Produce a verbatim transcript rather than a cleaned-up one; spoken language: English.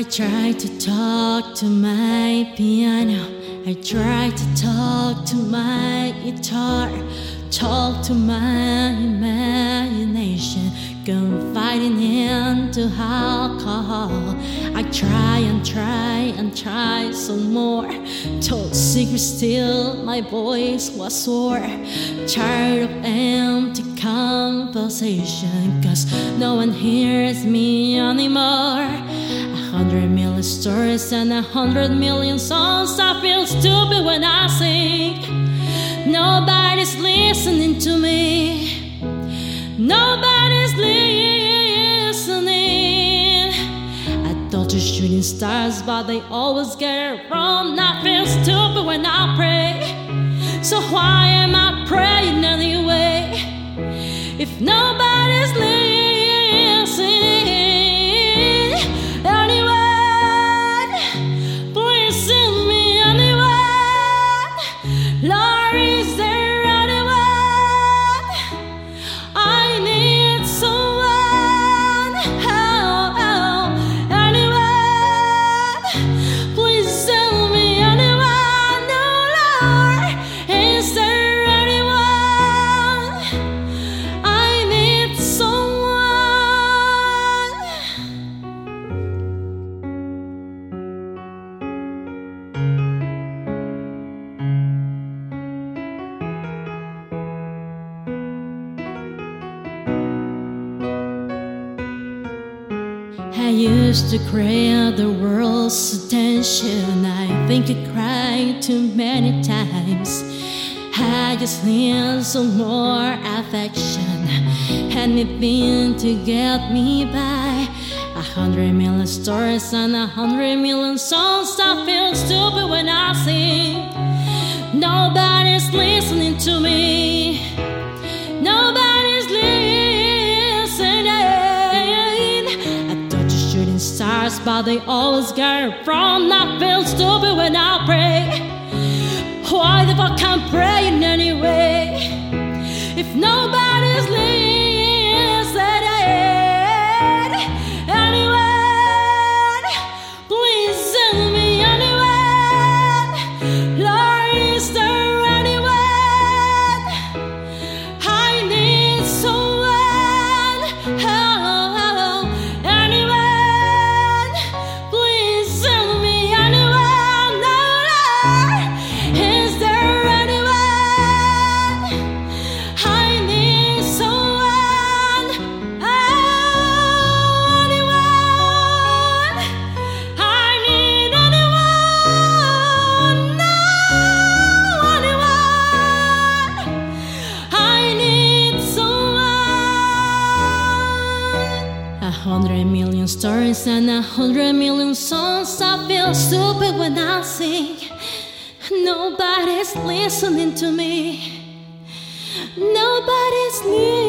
try to talk to my piano, I try to talk to my guitar, talk to my imagination, confiding into alcohol. I try and try and try some more, told secrets still my voice was sore. Tired of empty conversation, cause no one hears me anymore. A hundred million stories and a hundred million songs, I feel stupid when I sing. Nobody's listening to me, nobody's listening. I thought you're shooting stars, but they always get it wrong. I feel stupid when I pray, so why am I praying anyway? If nobody's listening, anyone, please send me anyone. Lord, is there anyone? I need someone. Oh, oh, anyone, please send me anyone. No, Lord, is there anyone? I need someone. I used to crave the world's attention. I think I cried too many times. I just need some more affection, anything to get me by. A hundred million stories and a hundred million songs, I feel stupid when I sing. Nobody's listening to me, nobody's listening. I thought you're shooting stars, but they always get it wrong. I feel stupid when I pray. Why the fuck I'm praying anyway? If nobody's listening, anyone, please send me anyone. Lord, is there anyone? I need someone. Oh, anyone, please send me anyone. No, Lord, is there anyone? I need someone. Oh, anyone, I need anyone. No, anyone, I need someone. A hundred million stories and a hundred million songs, I feel stupid when I sing. Nobody's listening to me, nobody's listening.